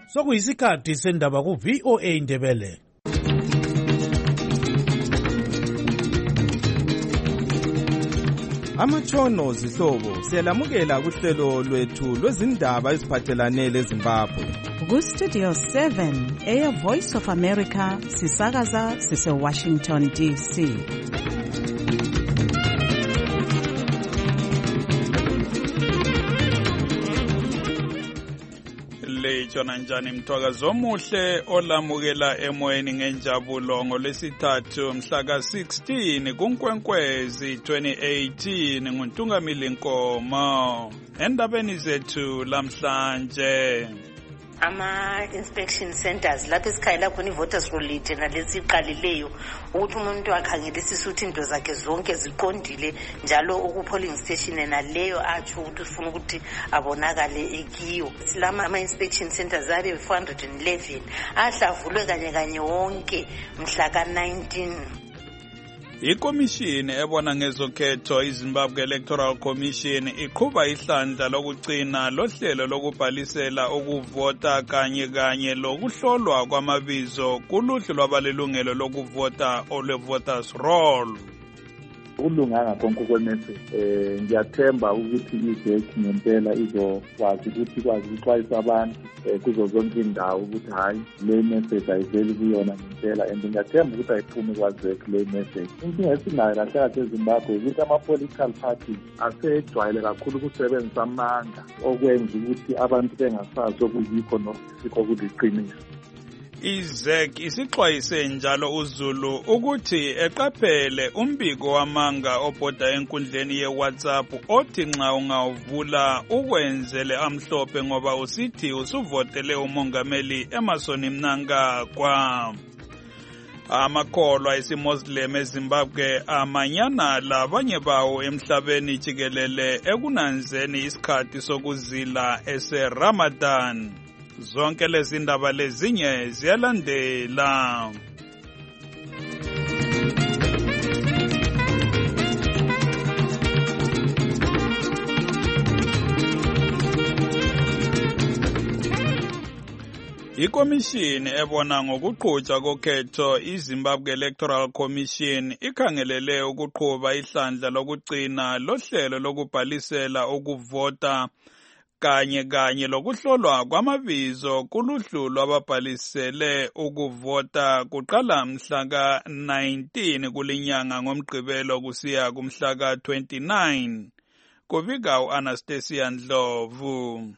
Sokuyisikhathi sendaba ku-VOA Indebele. Amatshono zihlobo siyalamukela kuhlelo lwethu lwezindaba eziphathelane leZimbabwe. Ku-Studio 7 Air Voice of America sisakaza sise-Washington DC. Lejona njani mthwakazo omuhle olamukela emoyeni ngenjabulo ngolwesithathu mhla ka-16 kuNkwenkwezi 2018 nguNtungamili Nkomo. Endabeni zethu lamhlanje, ama-inspection centers lapho esikhayela khona i-voters roll lead nalesi iqalileyo ukuthi umuntu akhangelisise ukuthi into zakhe zonke ziqondile njalo uku-polling station naleyo atsho ukuthi ufuna ukuthi abonakale ekiyo. Silama ama-inspection centers abe 411 ahlavulwe kanye wonke mhla ka-19. ikomishini ebona ngezokhetho iZimbabwe Electoral Commission iqhuba ihlandla lokugcina lohlelo lokubhalisela ukuvota kanye lokuhlolwa kwamabizo kuluhlu lwabalelungelo lokuvota olwe-voters roll. Ulunganga konke kwemessage ngiyathemba ukuthi izeki ngempela izokwazi ukuthi ikwazi ukuxwayisa abantu kuzo zonke indawo ukuthi hayi le message ayiveli kuyona ngempela and ngiyathemba ukuthi ayiphumi kwazeki le message. Inkinga esinayo lahlala eZimbabwe ukuthi ama-political parties asejwayele kakhulu ukusebenzisa amandla okwenza ukuthi abantu bengasazi okuyikho nokusikho kuliqiniso. IZEC isixwayise njalo uZulu ukuthi eqaphele umbiko wamanga obhoda enkundleni ye-WhatsApp othi nxa ungawuvula ukwenzele amhlophe ngoba usithi usuvotele umongameli Emmerson Mnangagwa. Amakholwa esiMuslim eZimbabwe amanyana labanye bawo emhlabeni jikelele ekunanzeni isikhathi sokuzila ese-Ramadan. Zonke lezi ndaba lezinye ziyalandela. Ikomishini ebona ngokuqhutshwa kokhetho iZimbabwe Electoral Commission ikhangelele ukuqhuba ihlandla lokugcina lohlelo lokubhalisela ukuvota kanye lokuhlolwa kwamabizo kuluhlu lwababhalisele ukuvota kuqala mhla ka-19 kulinyanga ngomgqibelo kusiya kumhla ka-29. Kubika u-Anastasia Ndlovu.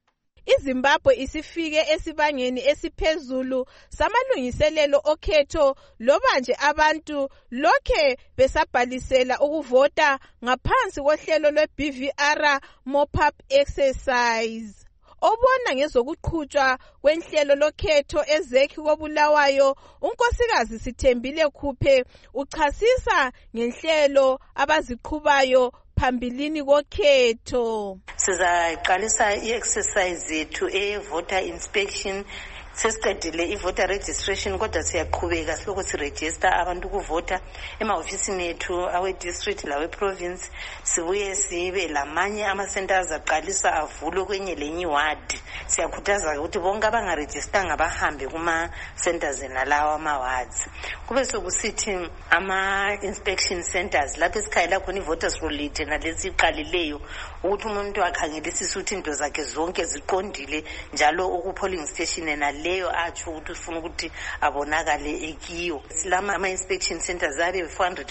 iZimbabwe isifike esibangeni esiphezulu samalungiselelo okhetho loba nje abantu lokhe besabhalisela ukuvota ngaphansi kohlelo lwe-BVR mop-up exercise. Obona ngezokuqhutshwa kwenhlelo lokhetho eZEC koBulawayo unkosikazi Sithembile Khuphe uchasisa ngenhlelo abaziqhubayo phambilini kokhetho. Sizaqalisa i-exercise yethu e-voter inspection. Sesiqedile i-voter registration kodwa siyaqhubeka silokhu siregister abantu ukuvota emahofisini ethu awe-district lawe-province. Sibuye sibe lamanye ama-centers aqalisa avulwe kwenye lenye iward. Siyakhuthaza ukuthi bonke abangarejistanga bahambe kuma-centers nalawa ama-wards. Kube sokusithi ama-inspection centers lapho esikhayela khona i-voters roll lead nalesi iqalileyo ukuthi umuntu akhangelisise ukuthi into zakhe zonke ziqondile njalo uku-polling station naleyo atsho ukuthi ufuna ukuthi abonakale ekiyo. Silama ama-inspection centers abe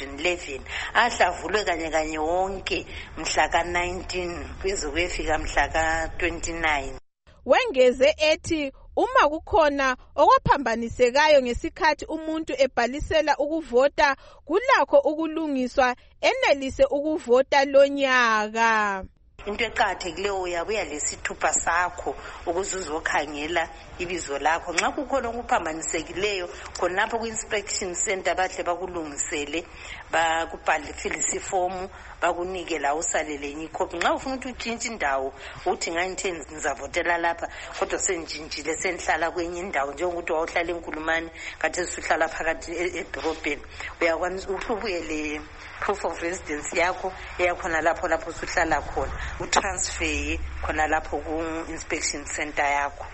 411 ahlavulwe kanye wonke mhla ka-19 kuze kuyefika mhla ka-29. Wengeze ethi uma kukhona okwaphambanisekayo ngesikhathi umuntu ebhalisela ukuvota kulakho ukulungiswa enelise ukuvota lonyaka. Into eqakathekileyo uyabuya lesithupha sakho ukuze uzokhangela ibizo lakho. Nxa kukhona okuphambanisekileyo khonapho ku-inspection center bahle bakulungisele bakubhalifilisa ifomu bakunike la usalele enye ikhophi. Nxa ufuna ukuthi utshintshe indawo uthi ngangithe ngizavotela lapha kodwa senjintshile senhlala kwenye indawo njengokuthi wawuhlala eNkulumane kade usuhlala phakathi edorobheni uyakwanisa ubuye le proof of residence yakho eyakhona lapho usuhlala khona utransfer khona lapho ku-inspection center yakho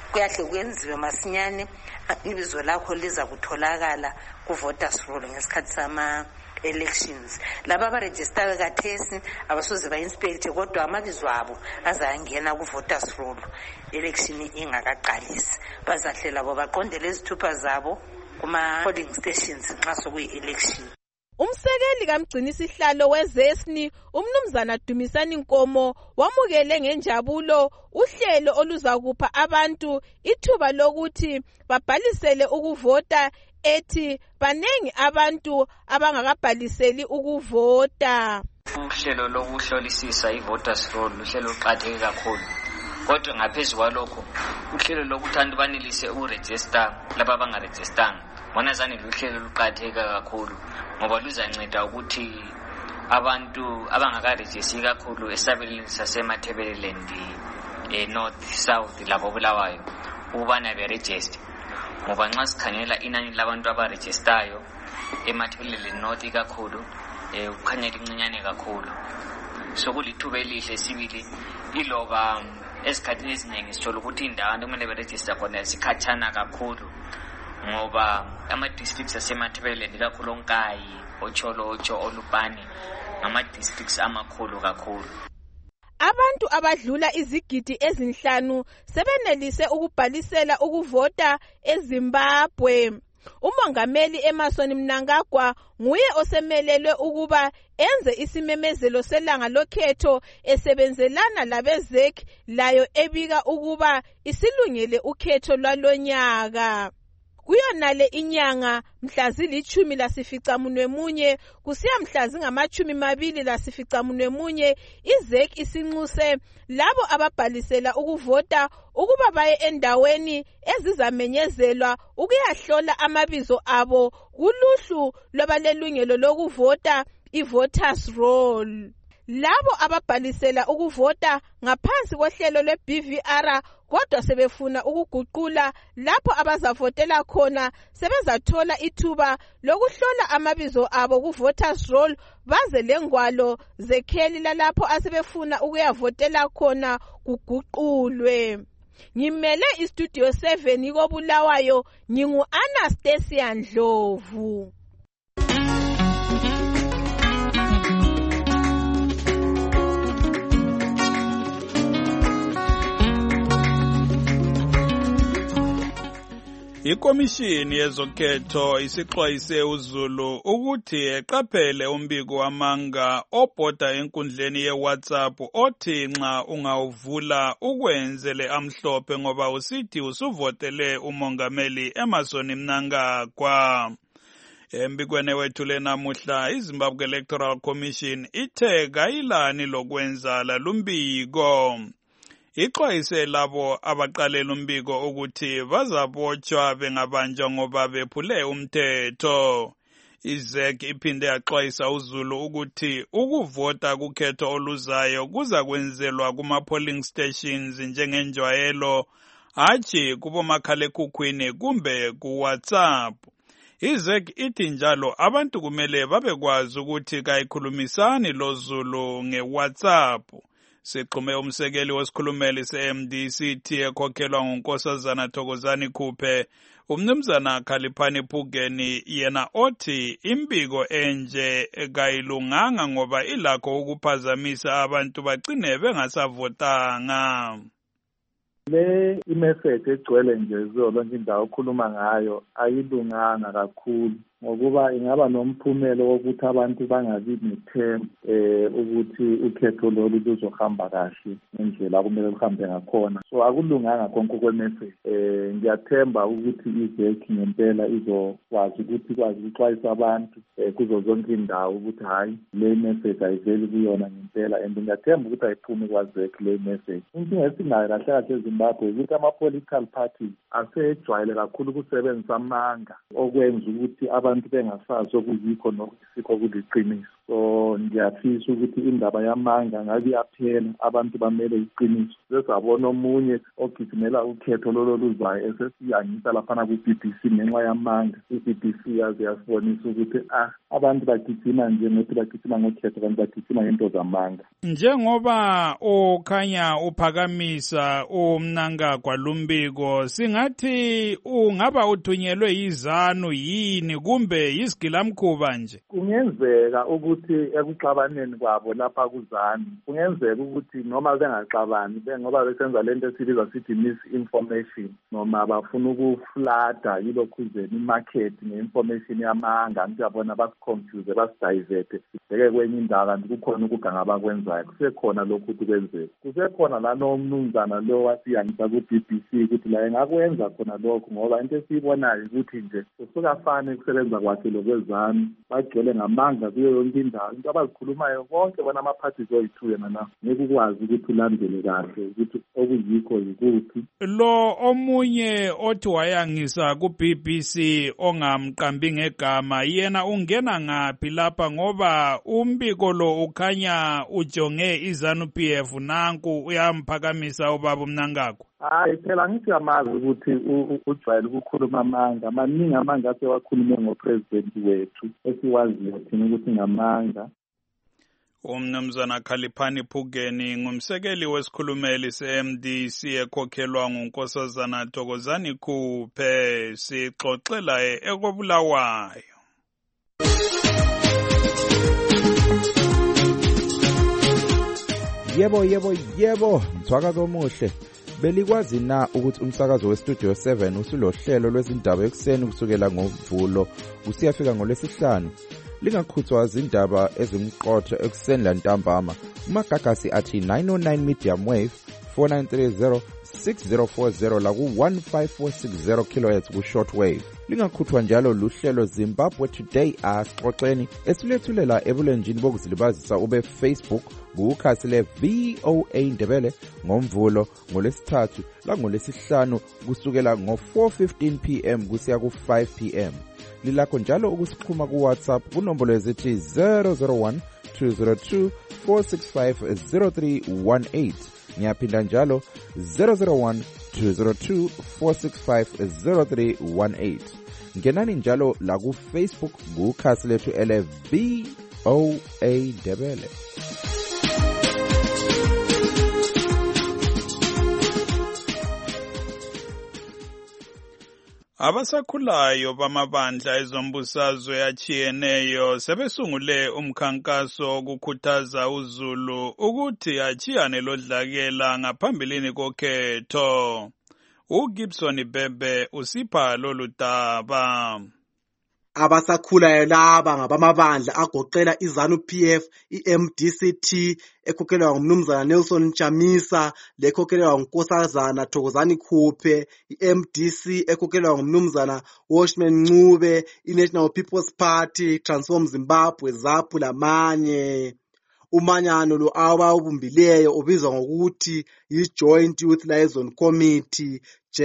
kuyahle kwenziwe masinyane ibizo lakho liza kutholakala ku-voters roll ngesikhathi sama-elections. Laba abarejistayo kathesi abasoze ba-inspecte kodwa amabizo abo azangena ku-voters roll election ingakaqalisi. Bazahlela bo baqondele izithupha zabo kuma-polling stations nxa sokuyi-election. Umsekeli kamgcinisihlalo weZesni umnumzana Dumisani Nkomo wamukele ngenjabulo uhlelo oluzakupha abantu ithuba lokuthi babhalisele ukuvota, ethi banengi abantu abangakabhaliseli ukuvota. Uhlelo lokuhlolisisa i-voters roll uhlelo luqakatheke kakhulu, kodwa ngaphezulu kwalokho uhlelo lokuthi abantu banelise ukurejista laba abangarejistanga bona zani luhlelo luqakatheke kakhulu, ngoba luzanceda ukuthi abantu abangakarejisi kakhulu esabelweni sasemathebeleland north south labo Bulawayo ukubana berejiste, ngoba nxa sikhangela inani labantu abarejistayo emathebeleland north kakhulu kukhanya lincinyane kakhulu. So kulithuba elihle sibili iloba esikhathini eziningi sithola ukuthi indawo abantu kumele berejista khona zikhatshana kakhulu, ngoba ama-districts asemathebeleland kakhulu Onkayi, Ocholocho, Olupane ngama-districts amakhulu kakhulu. Abantu abadlula izigidi ezinhlanu sebenelise ukubhalisela ukuvota eZimbabwe. Umongameli Emmerson Mnangagwa nguye osemelelwe ukuba enze isimemezelo selanga lokhetho esebenzelana labezek layo ebika ukuba isilungele ukhetho lwalonyaka. Kuyonale inyanga mhla zili-14 kusiya mhla zingama-21 izek isinxuse labo ababhalisela ukuvota ukuba baye endaweni ezizamenyezelwa ukuyahlola amabizo abo kuluhlu lwabalelungelo lokuvota i-voters roll. Labo ababhalisela ukuvota ngaphansi kohlelo lwe-BVR kodwa sebefuna ukuguqula lapho abazavotela khona sebezathola ithuba lokuhlola amabizo abo ku-voters roll baze lengwalo zekheli lalapho asebefuna ukuyavotela khona kuguqulwe. Ngimele istudio 7 koBulawayo, ngingu-Anastasia Ndlovu. Ikomishini yezokhetho isixwayise uZulu ukuthi eqaphele umbiko wamanga obhoda enkundleni yeWhatsApp othi nxa ungawuvula ukwenzele amhlophe ngoba usithi usuvotele umongameli Emmerson Mnangagwa. Embikweni wethu lenamuhla iZimbabwe Electoral Commission ithe kayilani lokwenza lalumbiko. Ixwayise labo abaqalela umbiko ukuthi bazabotshwa bengabanjwa ngoba bephule umthetho. IZEC iphinde yaxwayisa uZulu ukuthi ukuvota kukhetho oluzayo kuza kwenzelwa kuma-polling stations njengenjwayelo, hatshi kubomakhalekhukhwini kumbe kuWhatsApp. IZEC ithi njalo abantu kumele babekwazi ukuthi kayikhulumisani loZulu ngeWhatsApp. Sixhume umsekeli wesikhulumeli se-MDC ekhokhelwa nguNkosazana Thokozani Khuphe, umnumzana Khaliphani Phugeni, yena othi imbiko enje kayilunganga ngoba ilakho ukuphazamisa abantu bagcine bengasavotanga. Le imessage egcwele nje zonke indawo okhuluma ngayo ayilunganga kakhulu, ngokuba ingaba nomphumelo wokuthi abantu bangabi nethemba ukuthi ukhetho lolu luzohamba kahle ngendlela kumele luhambe ngakhona. So akulunganga konke kwemessage. Ngiyathemba ukuthi iZEC ngempela izokwazi ukuthi ikwazi ukuxwayisa abantu kuzo zonke indawo ukuthi hayi le message ayiveli kuyona ngempela, and ngiyathemba ukuthi ayiphumi kwaZEC le message. Inkinga esinayo kahle kahle eZimbabwe ukuthi ama-political parties asejwayele kakhulu ukusebenzisa amanga okwenza ukuthi abantu bengasazi okuyikho nokusikho kuliqiniso. so ngiyafisa ukuthi indaba yamanga ngabe iyaphela, abantu bamele iqiniso. Sesabona omunye ogijimela ukhetho lolo luzayo esesiyangisa laphana ku-BBC ngenxa yamanga. I-BBC yaze yasibonisa ukuthi abantu bagijima nje ngokuthi bagijima ngokhetho, kanti bagijima ngento zamanga. Njengoba okhanya uphakamisa uMnangagwa lumbiko, singathi ungaba uthunyelwe yiZANU yini kumbe yisigilamkhuba nje? Kungenzeka ukuthi ekuxabaneni kwabo lapha kuZANU, kungenzeka ukuthi noma bengaxabani ngoba besenza lento esibiza sithi misinformation, noma bafuna ukuflada yilokhuzeni imarket nge-information yamanga, ngiyabona basiconfuse basidiverte sibheke kwenye indawo, kanti kukhona ukuganga abakwenzayo. Kusekhona lokhu ukuthi kwenzeka, kusekhona lanomnumzana lo wasiyangisa ku-BBC ukuthi la engakwenza khona lokho, ngoba into esiyibonayo ukuthi nje usukafane ukusebenza kwakhe lokwezanu bagcwele ngamandla kuyo yonke indawo. Into abazikhulumayo bonke bona ama-parties oyi-2 yena na ngeke ukwazi ukuthi ulandele kahle ukuthi okuyikho yikuphi. Lo omunye othi wayangisa ku-BBC ongamqambi ngegama, yena ungena ngaphi lapha, ngoba umbiko lo ukhanya ujonge iZANU-PF, nanku uyamphakamisa ubaba uMnangagwa? Phela ngithi yamazi ukuthi ujwayele ukukhuluma amanga, maningi amanga asewakhulume ngopresidenti wethu esiwaziyo thina ukuthi ngamanga. Umnumzana Khaliphani Phukeni ngumsekeli wesikhulumeli se-MDC ekhokhelwa nguNkosazana Thokozani Khuphe, sixoxela ekobulawayo. Yebo, mthwakazi omuhle. Belikwazi na ukuthi umsakazo weStudio 7 usulohlelo lwezindaba ekuseni kusukela ngoMvulo usiyafika ngoLwesihlanu? Lingakhuthwa izindaba ezimqotho ekuseni lantambama. Umagagasi athi 909 medium wave 4930 6040 la ku-15460 kHz ku-short wave. Lingakhuthwa njalo luhlelo Zimbabwe Today asixoxeni esilethulela ebulenjini bokuzilibazisa ube Facebook kukhasi le-VOA Ndebele ngoMvulo, ngoLwesithathu la ngoLwesihlanu kusukela ngo-4:15 PM kusiya ku-5 PM. Lilakho njalo ukusixhuma ku-WhatsApp kunombolo ezithi 001 202 465 0318. Ngiyaphinda njalo 001 202 465 0318. Ngenani njalo la ku-Facebook kukhasi lethu ele-VOA Ndebele. Abasakhulayo bamabandla ezombusazwe achiyeneyo sebesungule umkhankaso wokukhuthaza uZulu ukuthi achiyane lodlakela ngaphambilini kokhetho. uGibson Bebe usipha lolu daba. Abasakhulayo laba ngabamabandla agoqela iZANU-PF, iMDCT ekhokhelwa ngumnumzana Nelson Chamisa, lekhokhelwa nguNkosazana Thokozani Khuphe, iMDC ekhokhelwa ngumnumzana Washman Ncube, iNational People's Party, Transform Zimbabwe, ZAPU lamanye. Umanyano lo abawubumbileyo ubizwa ngokuthi yi-Joint Youth Liaison Committee,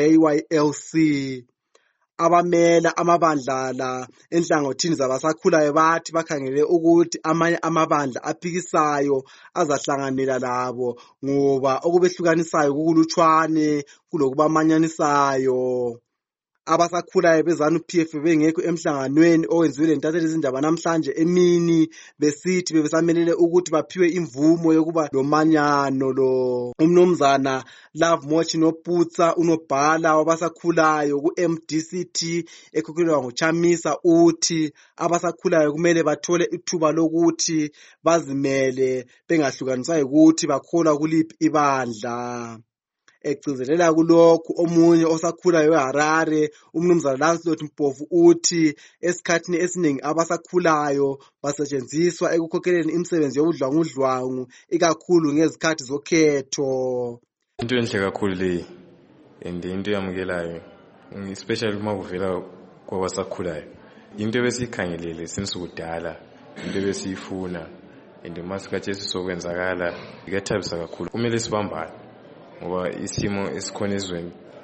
JYLC. Abamela amabandla la enhlangothini zabasakhulayo bathi bakhangele ukuthi amanye amabandla aphikisayo azahlanganela labo ngoba okubehlukanisayo kukulutshwane kulokubamanyanisayo. Abasakhulayo beZANU-PF bengekho emhlanganweni owenziwe lentatheli izindaba namhlanje emini, besithi bebesamelele ukuthi baphiwe imvumo yokuba lomanyano lo. Umnumzana Love Mochi Noputsa unobhala wabasakhulayo ku-MDCT ekhokhelwa nguChamisa uthi abasakhulayo kumele bathole ithuba lokuthi bazimele bengahlukaniswa ukuthi bakholwa kuliphi ibandla. Egcizelela kulokhu omunye osakhulayo weHarare umnumzana Lancelot Mpofu uthi esikhathini esiningi abasakhulayo basetshenziswa ekukhokheleni imisebenzi yobudlwangudlwangu ikakhulu ngezikhathi zokhetho. Into enhle kakhulu leyi and into yamukelayo, especially uma kuvela kwabasakhulayo. Into ebesikhangelele sinisukudala, into ebesiyifuna, and masikhathi esisokwenzakala ikathabisa kakhulu. Kumele sibambane ngoba isimo esikhona ezweni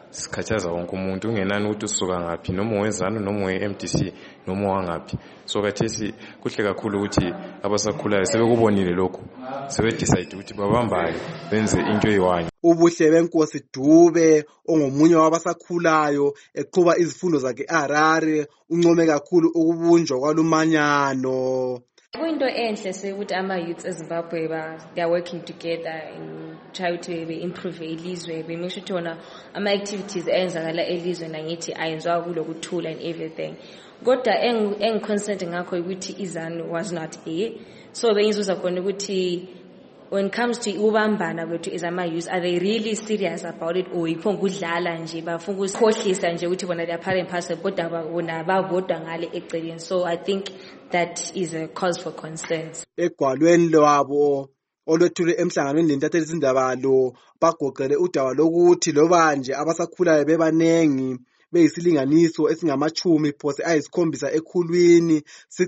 sikhathaza wonke umuntu ungenani ukuthi usuka ngaphi noma wezana noma we-MDC noma wangaphi. So kathesi kuhle kakhulu ukuthi abasakhulayo sebekubonile lokho sebedecide ukuthi babambane benze into eyiwanye. Ubuhle benkosi Dube ongomunye wabasakhulayo eqhuba izifundo zakhe eHarare uncome kakhulu ukubunjwa kwalumanyano. Kuyinto enhle sekuthi ama-youths eZimbabwe they are working together in try to improve ilizwe, make sure ukuthi ama-activities enzakala elizweni angithi ayenziwa kulokuthula and everything. Kodwa engiconcerned ngakho ukuthi iZANU was not here. So bengizuza khona ukuthi when it comes to ubambana kwethu as ama-youth, are they really serious about it or yipho ngudlala nje bafuna ukukhohlisa nje ukuthi bona they are part and parcel kodwa bona bavota ngale eceleni. So I think that is a cause for concerns. Egwalweni lwabo olwethule emhlanganweni lentatheli izindaba lo bagoqele udaba lokuthi loba nje abasakhulayo bebanengi beyisilinganiso esingamachumi phose ayisikhombisa ekhulwini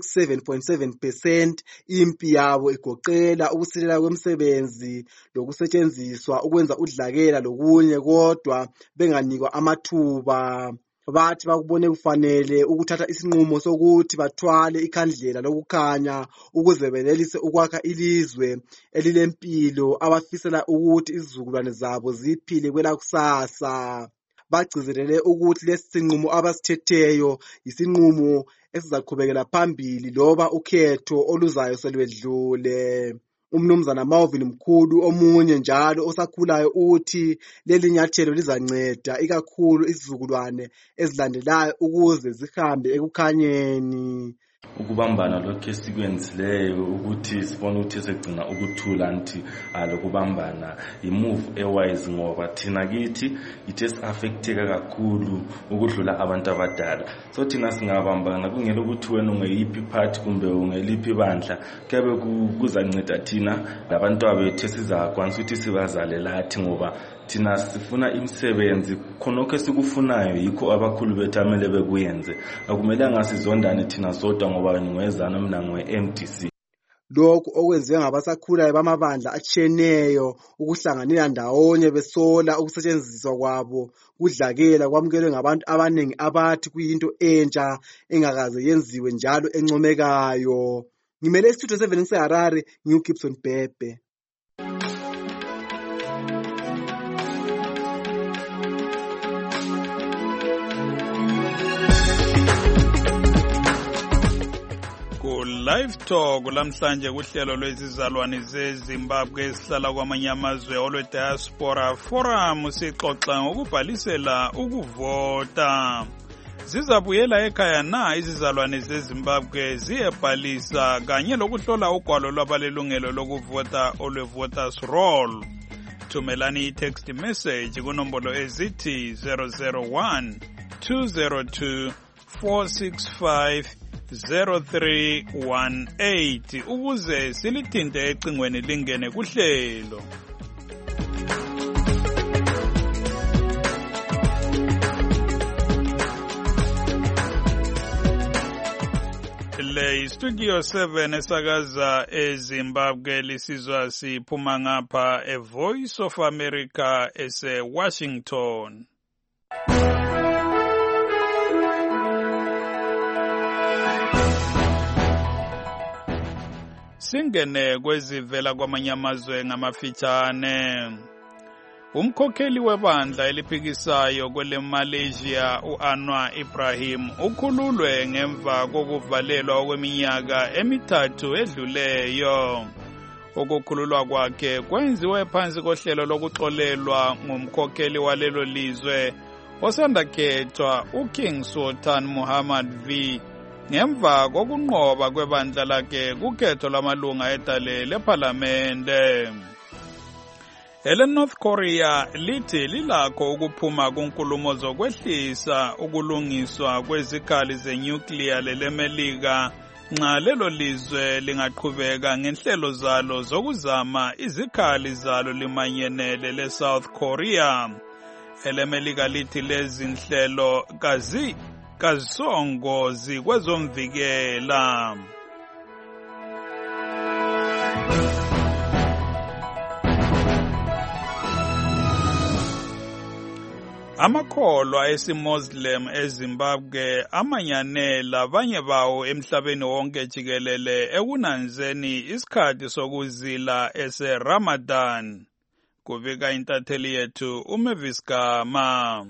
67.7%. Impi yabo igoqela ukusilela kwemisebenzi lokusetshenziswa ukwenza udlakela lokunye kodwa benganikwa amathuba. Bathi bakubone kufanele ukuthatha isinqumo sokuthi bathwale ikhandlela lokukhanya ukuze benelise ukwakha ilizwe elilempilo abafisela ukuthi izizukulwane zabo ziphile kwelakusasa. Bagcizelele ukuthi lesi sinqumo abasithetheyo isinqumo esizaqhubekela phambili loba ukhetho oluzayo selwedlule. Umnumzana Marvin Mkhulu omunye njalo osakhulayo uthi leli nyathelo lizanceda ikakhulu izizukulwane ezilandelayo ukuze zihambe ekukhanyeni. Ukubambana lokho esikwenzileyo ukuthi sibone ukuthi segcina ukuthula anti lokubambana imove ewise ngoba thina kithi it is affecteka kakhulu ukudlula abantu abadala. So thina singabambana kungela ukuthi wena ungeyiphi part kumbe ungeliphi bandla kebe kuzanceda thina labantu abethu sizakwanisa ukuthi sibazale lathi ngoba thina sifuna imisebenzi khonokho esikufunayo yikho abakhulu bethu amele bekuyenze. Akumelanga sizondane thina sodwa ngoba ngwezana mina ngwe-MDC. Lokhu okwenziwe ngabasakhulayo bamabandla atshiyeneyo ukuhlanganela ndawonye besola ukusetshenziswa kwabo kudlakela kwamukelwe ngabantu abaningi abathi kuyinto entsha engakaze yenziwe njalo encomekayo. Ngimele istudio 7 ngiseHarare ngiuGibson Bhebhe. Live Talk lamhlanje kuhlelo lwezizalwane zeZimbabwe esihlala kwamanye amazwe olwe Diaspora Forum sixoxa ngokubhalisela ukuvota. Zizabuyela ekhaya na izizalwane zeZimbabwe ziyebhalisa kanye lokuhlola ugwalo lwabalelungelo lokuvota olwe Voters Roll. Thumelani i-text message kunombolo ezithi 001 202 465 0318 ukuze silithinte ecingweni lingene kuhlelo. Le Studio 7 esakaza eZimbabwe lisizwa siphuma ngapha eVoice of America ese-Washington. Singene kwezivela kwamanye amazwe ngamafitshane. Umkhokheli webandla eliphikisayo kwele Malaysia u-Anwar Ibrahim ukhululwe ngemva kokuvalelwa okweminyaka emithathu edluleyo. Ukukhululwa kwakhe kwenziwe phansi kohlelo lokuxolelwa ngumkhokheli walelo lizwe osanda khethwa uKing Sultan Muhammad V ngemva kokunqoba kwebandla lakhe kukhetho lwamalunga edale lephalamende. North Korea lithi lilakho ukuphuma kunkulumo zokwehlisa ukulungiswa kwezikhali zenuclear lelemelika nxa lelo lizwe lingaqhubeka ngenhlelo zalo zokuzama izikhali zalo limanyenele leSouth Korea. Elemelika lithi lezi nhlelo kazisongozi kwezomvikela. Amakholwa esiMuslim eZimbabwe amanyanela abanye bawo emhlabeni wonke jikelele ekunanzeni isikhathi sokuzila ese-Ramadan. Kubika intatheli yethu uMavis Gama.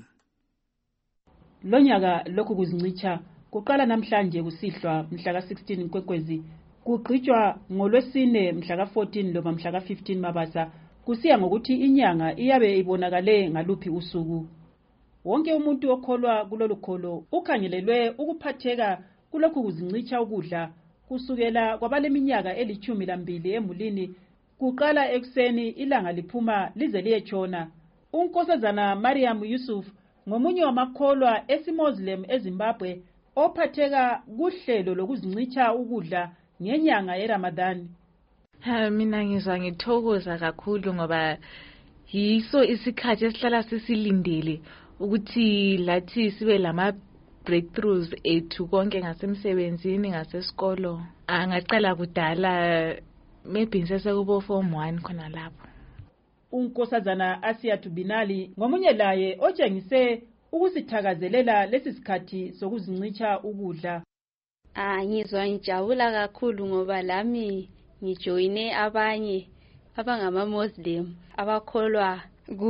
Lonyaka lokhu kuzincicha kuqala namhlanje kusihlwa mhla ka-16 Nkwekwezi, kugqitshwa ngolwesine mhla ka-14 loba mhla ka-15 Mabasa, kusiya ngokuthi inyanga iyabe ibonakale ngaluphi usuku. Wonke umuntu okholwa kulolu kholo ukhangelelwe ukuphatheka kulokhu kuzincicha ukudla kusukela kwabaleminyaka eli-12 emulini, kuqala ekuseni ilanga liphuma lize liyetshona. Unkosazana Mariam Yusuf ngomunye wamakholwa esiMuslim eZimbabwe ophatheka kuhlelo lokuzincicha ukudla ngenyanga yeRamadan. Mina ngizwa ngithokoza kakhulu ngoba yiso isikhathi esihlala sisilindele ukuthi lathi sibe lama breakthroughs ethu konke ngasemsebenzini ngasesikolo. Angaqala kudala maybe sesekubo form 1 khona lapho. Unkosazana Asiyatu Binali ngomunye laye otshengise ukusithakazelela lesi sikhathi sokuzincicha ukudla. Ngizwa ngijabula kakhulu ngoba lami ngijoyine abanye abangama-Muslim abakholwa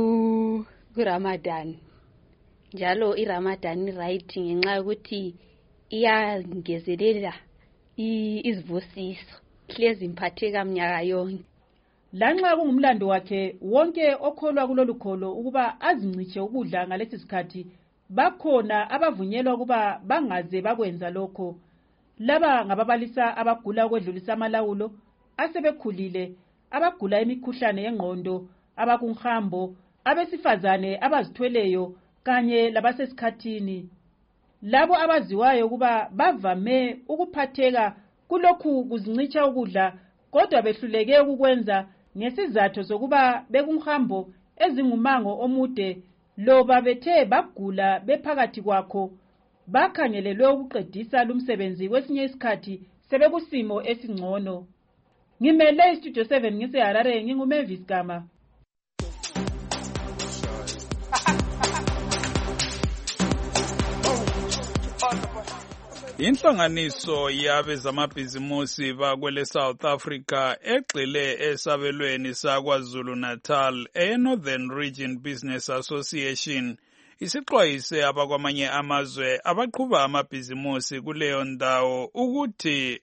ku-Ramadan. Njalo iRamadan right ngenxa yokuthi iyangezelela izivusiso. Hlezi mphatheka mnyaka yonke. Lanxa kungumlando wakhe wonke okholwa kulolu kholo ukuba azinciche ukudla ngalesi sikhathi, bakhona abavunyelwa ukuba bangaze bakwenza lokho. Laba ngababalisa abagula ukwedlulisa amalawulo, asebekhulile, abagula imikhuhlane yengqondo, abakunhambo, abesifazane abazithweleyo kanye labasesikhathini. Labo abaziwayo ukuba bavame ukuphatheka kulokhu kuzincicha ukudla kodwa behluleke ukukwenza ngesizathu sokuba bekunhambo ezingumango omude loba bethe bagula bephakathi kwakho, bakhangelelwe ukuqedisa lumsebenzi kwesinye isikhathi sebekusimo esingcono. Ngimele iStudio 7 ngiseHarare, nginguMavis Gama. Inhlanganiso yabezamabhizimusi bakwele South Africa egxile esabelweni saKwaZulu Natal eNorthern Region Business Association isixwayise abakwamanye amazwe abaqhuba amabhizimusi kuleyo ndawo ukuthi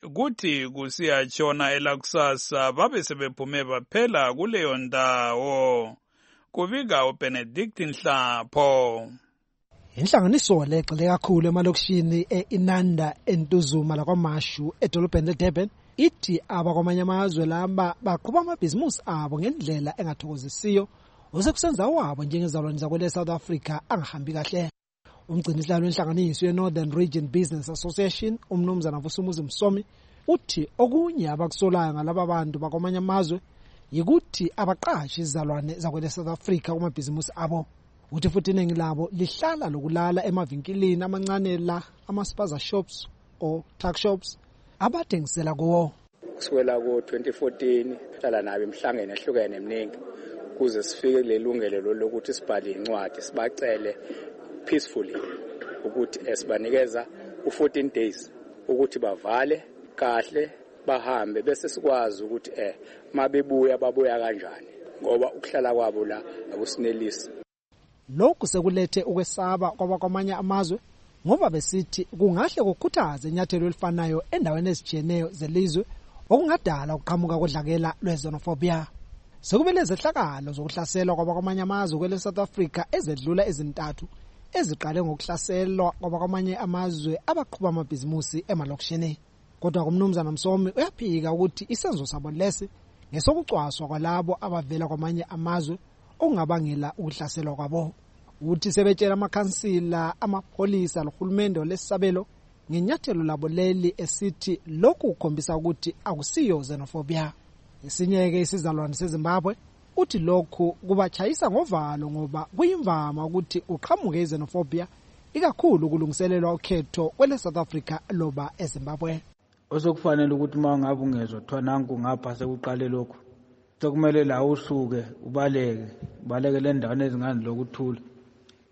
kusiyatshona elakusasa babe sebephume baphela kuleyo ndawo. Kubika uBenedict Nhlapho. Inhlanganiso legxile kakhulu emalokishini eInanda, eNtuzuma lakwaMashu edolobheni leDurban ithi abakwamanye amazwe laba baqhuba amabhizimusi abo ngendlela engathokozisiyo osekusenza wabo njengezalwane zakwele South Africa angahambi kahle. Umgcinisihlalo wenhlanganiso yeNorthern Region Business Association umnumzana Vusumuzi Msomi uthi okunye abakusolayo ngalaba bantu bakwamanye amazwe yikuthi abaqashi izalwane zakwele South Africa kumabhizimusi abo. Uthi futhi iningi labo lihlala lokulala emavinkilini amancane la ama-spaza shops or tuck shops abathengisela kuwo. Kusukela ku-2014 hlala nabo emhlangene ehlukene eminingi kuze sifike lelungelo lokuthi sibhale incwadi sibacele peacefully ukuthi sibanikeza u-14 days ukuthi bavale kahle bahambe bese sikwazi ukuthi mabebuya babuya kanjani ngoba ukuhlala kwabo la akusinelisi. Lokhu sekulethe ukwesaba kwabakwamanye amazwe ngoba besithi kungahle kukhuthaze inyathelo elifanayo endaweni ezijiyeneyo zelizwe okungadala ukuqhamuka kodlakela lwe-xenophobia. Sekubele zehlakalo zokuhlaselwa kwabakwamanye amazwe kwele South Africa ezedlula ezintathu eziqale ngokuhlaselwa kwabakwamanye amazwe abaqhuba amabhizimusi emalokishini. Kodwa kumnumzana Msomi uyaphika ukuthi isenzo sabo lesi ngesokucwaswa kwalabo abavela kwamanye amazwe ongabangela ukuhlaselwa kwabo. Uthi sebetshela amakhansila, amapholisa lohulumende lesabelo ngenyathelo labo leli esithi lokhu ukhombisa ukuthi akusiyo xenophobia. Isinyeke isizalwane seZimbabwe uthi lokhu kubachayisa ngovalo ngoba kuyimvama ukuthi uqhamuke xenophobia ikakhulu ukulungiselelwa ukhetho kwele South Africa loba eZimbabwe. Osokufanele ukuthi mangabe ungezwa kuthiwa nanku ngapha sekuqale lokho sokumele la usuke ubaleke le ndawo ezingani lokuthula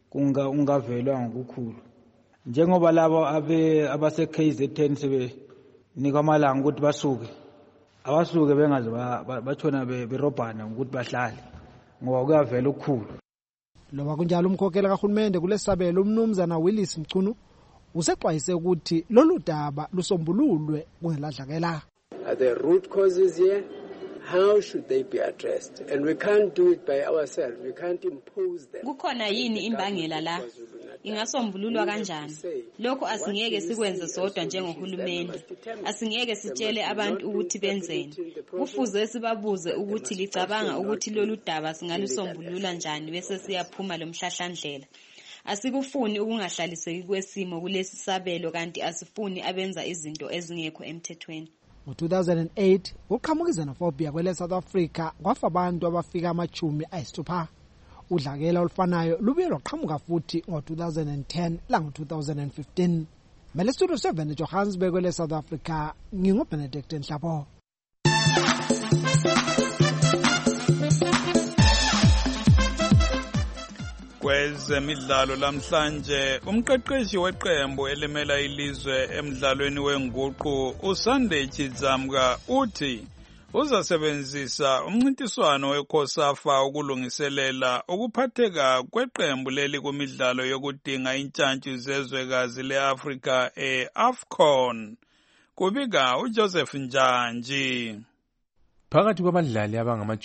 kungavelwa ngokukhulu njengoba labo abase KZN sebenika amalanga ukuthi basuke abasuke bengaze batshona berobhana ukuthi bahlale ngoba kuyavela ukukhulu. Loba kunjalo umkhokheli kahulumende kulesabelo umnumzana Willis Mchunu usexwayise ukuthi lolu daba lusombululwe kungeladlakela. The root causes here, how should they be addressed? And we can't do it by ourselves. We can't impose them. Kukhona yini imbangela la? Ingasombululwa kanjani? Lokho asingeke sikwenze sodwa njengohulumende. Asingeke sitshele abantu ukuthi benzeni. Kufuze sibabuze ukuthi licabanga ukuthi lolu daba singalusombulula njani bese siyaphuma lomhlahlandlela. Asikufuni ukungahlaliseki kwesimo kulesi sabelo kanti asifuni abenza izinto ezingekho emthethweni. Ngo-2008 uqhamuka xenophobia kwele South Africa kwafa abantu abafika 60. Udlakela olufanayo lubuye lwaqhamuka futhi ngo-2010 lango-2015. Mele Studio 7 eJohannesburg kwele South Africa nginguBenedict Nhlabo. Kwezemidlalo lamhlanje umqeqeshi weqembu elimela ilizwe emidlalweni wenguqu uSunday Chidzamga uthi uzasebenzisa umncintiswano weCOSAFA ukulungiselela ukuphatheka kweqembu leli kumidlalo yokudinga intshantshu zezwekazi leAfrika eAfCON. Kubika uJoseph Njanji. Phakathi kwabadlali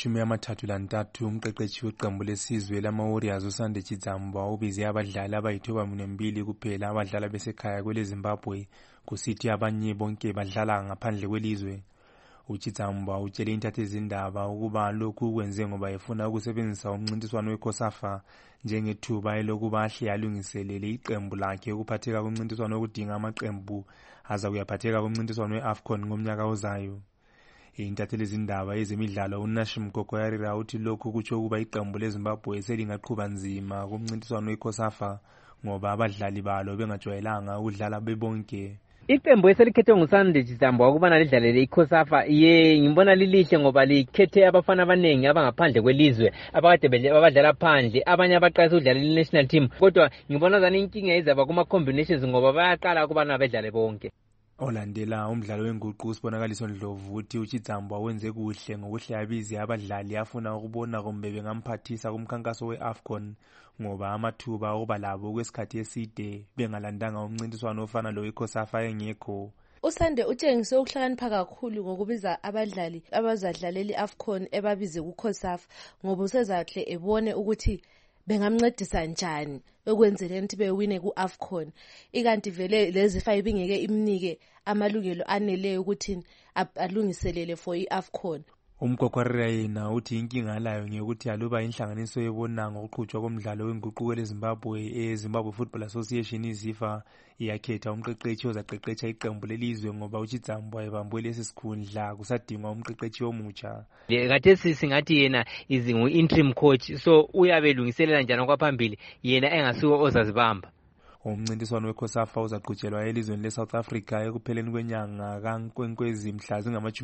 abangama-33 umqeqeshi weqembu lesizwe lama-Warriors uSunday Chidzamga ubize abadlali abayi-12 kuphela abadlala besekhaya kweleZimbabwe kusithi abanye bonke badlala ngaphandle kwelizwe. uChidzamga utshele intathezindaba ukuba lokhu kwenze ngoba efuna ukusebenzisa umncintiswano weCOSAFA njengethuba elokuba ahle alungiselele iqembu lakhe ukuphatheka kumncintiswano wokudinga amaqembu aza kuyaphatheka kumncintiswano weAfCON ngomnyaka ozayo. Intathelezindaba yezemidlalo uNashim Kokoyarira uthi lokhu kutsho ukuba iqembu leZimbabwe selingaqhuba nzima kumncintiswano weCOSAFA ngoba abadlali balo bengajwayelanga ukudlala bebonke. Iqembu eselikhethwe nguSunday Chidzamga ukubana lidlalele iCOSAFA ngibona lilihle ngoba likhethe abafana abanengi abangaphandle kwelizwe abakade abadlala phandle abanye abaqalisa ukudlalela i-national team kodwa ngibona zani inkinga izaba kuma-combinations ngoba bayaqala ukubana bedlale bonke. Olandela umdlalo wenguqu usibonakaliso Ndlovu uthi uChidzamga wenze kuhle ngokuhle abize abadlali afuna ukubona kumbe bengamphathisa kumkhankaso weAfCON ngoba amathuba okuba labo kwesikhathi eside bengalandanga umncintiswano ofana lo weCOSAFA engekho. uSunday utshengise ukuhlakanipha kakhulu ngokubiza abadlali abazadlalela iAfCON ebabize kuCOSAFA ngoba usezahle ebone ukuthi bengamncedisa njani ekwenzeleni ukuthi bewine kuAfCON. Ikanti vele lezi 5 ingeke imnike amalungelo aneleyo ukuthi alungiselele for iAfCON. Umkhokhwarira yena uthi inkinga layo ngekuthi aluba inhlanganiso yebona ngokuqhutshwa komdlalo wenguquko leZimbabwe eZimbabwe Football Association iZIFA iyakhetha umqeqeshi ozaqeqesha iqembu lelizwe ngoba uChidzamga ebambwe lesi sikhundla kusadingwa umqeqeshi omutsha. Ngathi singathi yena izingu interim coach so uyabelungiselela njani kwaphambili yena engasiwo ozazibamba. Umncintiswano weCOSAFA uzaqhutshelwa elizweni leSouth Africa ekupheleni kwenyanga kaNkwenkwezi mhla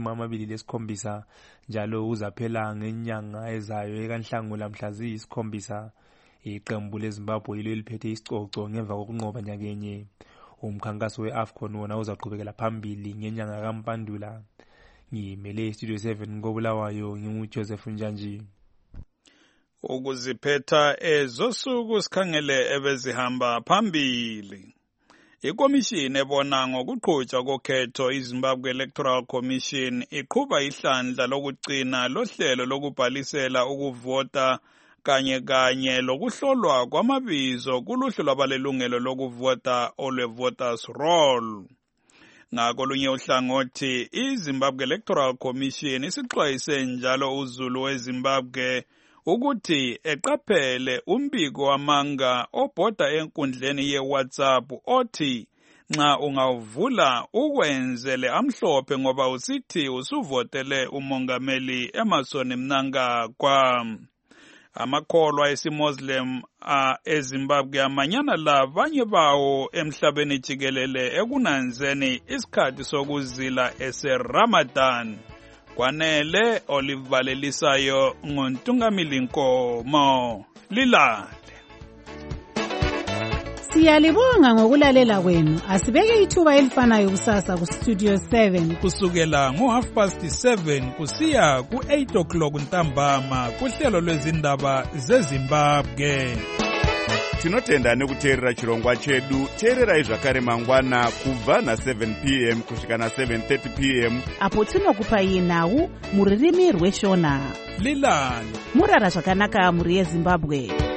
zingama-27 njalo uzaphela ngenyanga ezayo ekaNhlangula mhla ziyi-7. Iqembu leZimbabwe yilo eliphethe isicoco ngemva kokunqoba nyakenye. Umkhankaso weAfCON wona uzaqhubekela phambili ngenyanga kaMpandula. Ngimele Studio 7 koBulawayo nginguJoseph Njanji. Ukuziphetha ezosuku sikhangele ebezihamba phambili. Ikomishini ebona ngokuqhutshwa kokhetho iZimbabwe Electoral Commission iqhuba ihlandla lokugcina lohlelo lokubhalisela ukuvota kanye lokuhlolwa kwamabizo kuluhlu lwabalelungelo lokuvota olwe-voters roll. Ngakolunye uhlangothi iZimbabwe Electoral Commission isixwayise njalo uzulu weZimbabwe ukuthi eqaphele umbiko wamanga obhoda enkundleni yeWhatsApp othi nxa ungavula ukwenzele amhlophe ngoba usithi usuvotele umongameli Emmerson Mnangagwa. Amakholwa esiMuslim eZimbabwe amanyana labanye bawo emhlabeni jikelele ekunanzeni isikhathi sokuzila eseRamadan. Kwanele olivalelisayo ngontungamili Nkomo Lilande. Siyalibonga ngokulalela kwenu. Asibeke ithuba elifanayo kusasa ku Studio 7 kusukela ngo7:30 kusiya ku8:00 ntambama kuhlelo lwezindaba zeZimbabwe. Tinotenda nekuteerera chirongwa chedu. Teererai zvakare mangwana kubva na7 p.m. kusvika na7:30 p.m. apo tinokupai nhau muririmi rweshona. Lilani murara zvakanaka muri yeZimbabwe.